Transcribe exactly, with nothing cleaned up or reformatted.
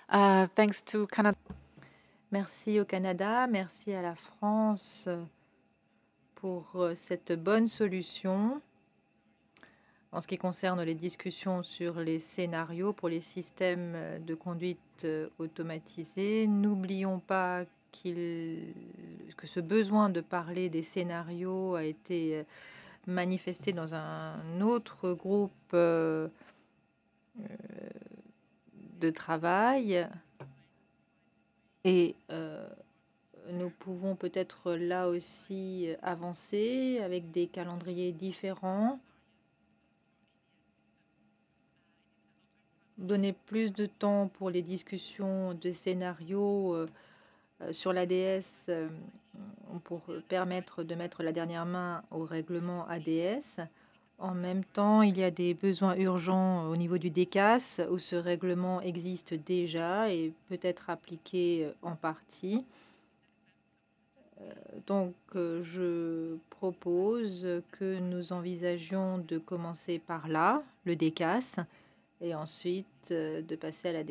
Uh, thanks to Canada. Merci au Canada, merci à la France euh, pour euh, cette bonne solution. En ce qui concerne les discussions sur les scénarios pour les systèmes euh, de conduite euh, automatisés, n'oublions pas qu'il que ce besoin de parler des scénarios a été euh, manifesté dans un autre groupe euh, euh, de travail et euh, nous pouvons peut-être là aussi avancer avec des calendriers différents, donner plus de temps pour les discussions de scénarios euh, euh, sur l'A D S euh, pour permettre de mettre la dernière main au règlement A D S. En même temps, il y a des besoins urgents au niveau du D C A S où ce règlement existe déjà et peut être appliqué en partie. Donc, euh, je propose que nous envisagions de commencer par là, le D C A S, et ensuite euh, de passer à la